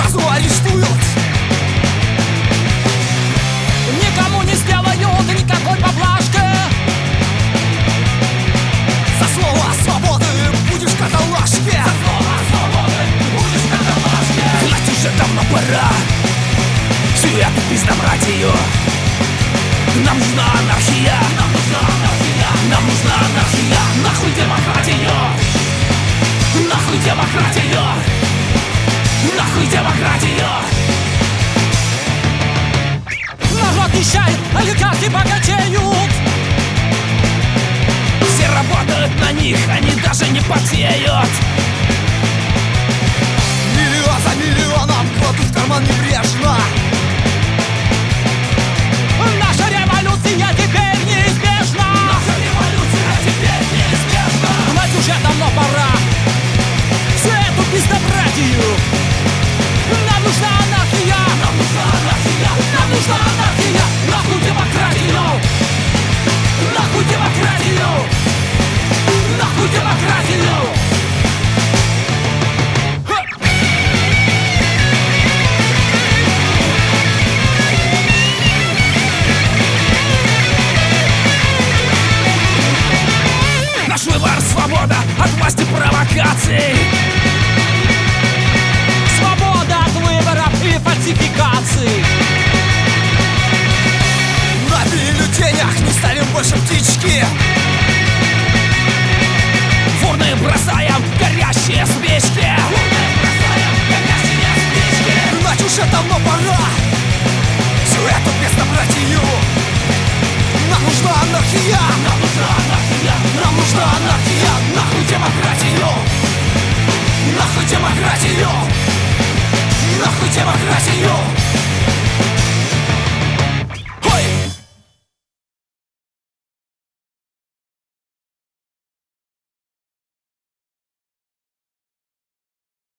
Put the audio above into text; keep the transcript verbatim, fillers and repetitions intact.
сразу арестуют. Никому не сделают никакой поблажки. За слово свободы будешь в каталажке. За слово свободы будешь в каталажке. Знать уже давно пора всю эту пиздобратью. Нам нужна анархия. Нам нужна анархия. Нам нужна анархия. Нахуй демократию. Нахуй демократию. Нахуй демократию. Народ нищает, олигархи богатеют. Все работают на них, они даже не потеют. Миллион за миллионом кладут в карман небрежно. Наша революция теперь неизбежна. Наша революция теперь неизбежна. Знать уже давно пора всю эту пиздобратью. Нам нужна анархия. Нам нужна анархия. Нам нужна анархия. Нахуй демократию. Нахуй демократию. Нахуй демократию. Наш выбор — свобода от власти провокаций. Свобода от выборов и фальсификаций. На бюллетенях не ставим больше птички. В урны бросаем горящие спички. Знать уже давно пора всю эту пиздобратью. Нам нужна анархия. Нам нужна анархия. Нам нужна анархия. Нахуй демократию. Нахуй демократию. Нахуй демократию.